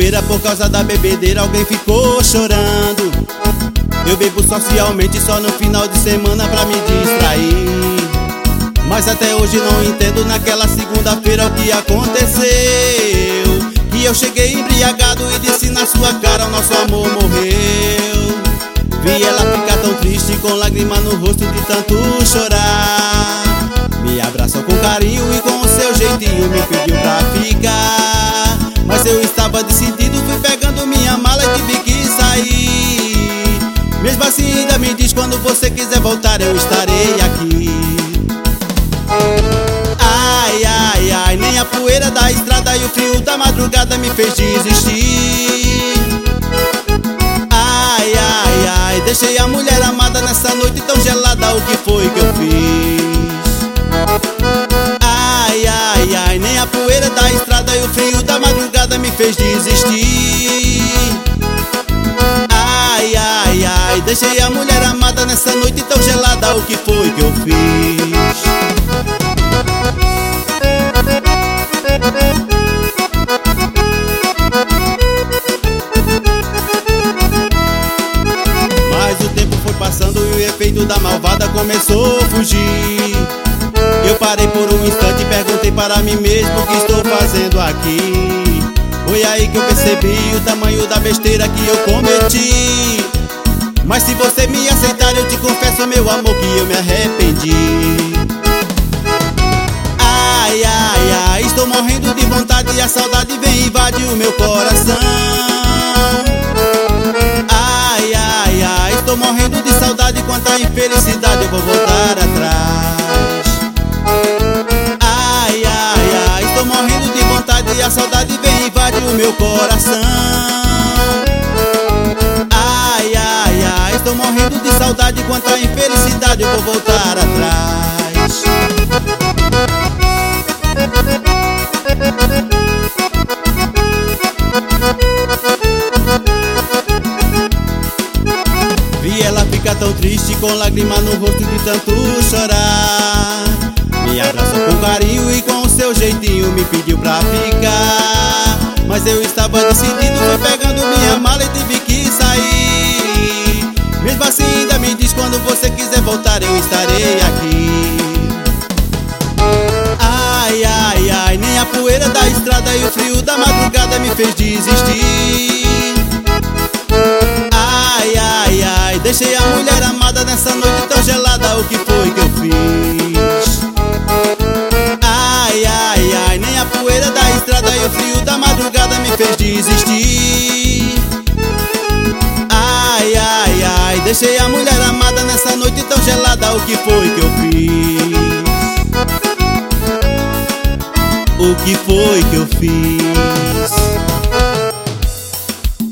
bobeira, por causa da bebedeira alguém ficou chorando. Eu bebo socialmente só no final de semana pra me distrair, mas até hoje não entendo naquela segunda-feira o que aconteceu. Que eu cheguei embriagado e disse na sua cara: o nosso amor morreu. Vi ela ficar tão triste com lágrima no rosto de tanto chorar. Me abraçou com carinho e com o seu jeitinho me pediu pra ficar, mas eu estava decidido, fui pegando minha mala e tive que sair. Mesmo assim ainda me diz: quando você quiser voltar eu estarei aqui. Ai, ai, ai, nem a poeira da estrada e o frio da madrugada me fez desistir. Ai, ai, ai, deixei a mulher amada nessa noite tão gelada, o que foi que eu fiz? Ai, ai, ai, nem a poeira da estrada e o frio da madrugada me fez desistir. Ai, ai, ai, deixei a mulher amada nessa noite tão gelada, o que foi que eu fiz? Mas o tempo foi passando e o efeito da malvada começou a fugir. Eu parei por um instante e perguntei para mim mesmo: o que estou fazendo aqui? Foi aí que eu percebi o tamanho da besteira que eu cometi. Mas se você me aceitar eu te confesso, meu amor, que eu me arrependi. Ai, ai, ai, estou morrendo de vontade e a saudade vem e invade o meu coração. Ai, ai, ai, estou morrendo de saudade, quanta infelicidade eu vou voltar atrás. Ai, ai, ai, estou morrendo de vontade e a saudade vem e invade o meu coração. Ai, ai, ai, estou morrendo de saudade, quanta infelicidade eu vou voltar atrás. Vi ela ficar tão triste com lágrima no rosto de tanto chorar. Me abraçou com carinho e com o seu jeitinho me pediu pra ficar, mas eu estava decidido, fui pegando minha mala e tive que sair. Mesmo assim ainda me diz: quando você quiser voltar eu estarei aqui. Ai, ai, ai, nem a poeira da estrada e o frio da madrugada me fez desistir. Ai, ai, ai, deixei a mulher amada nessa noite tão gelada, o que foi que eu fiz? Ai, ai, ai, nem a poeira da estrada e o frio da madrugada me fez desistir. Ai, ai, ai, deixei a mulher amada nessa noite tão gelada, o que foi que eu fiz?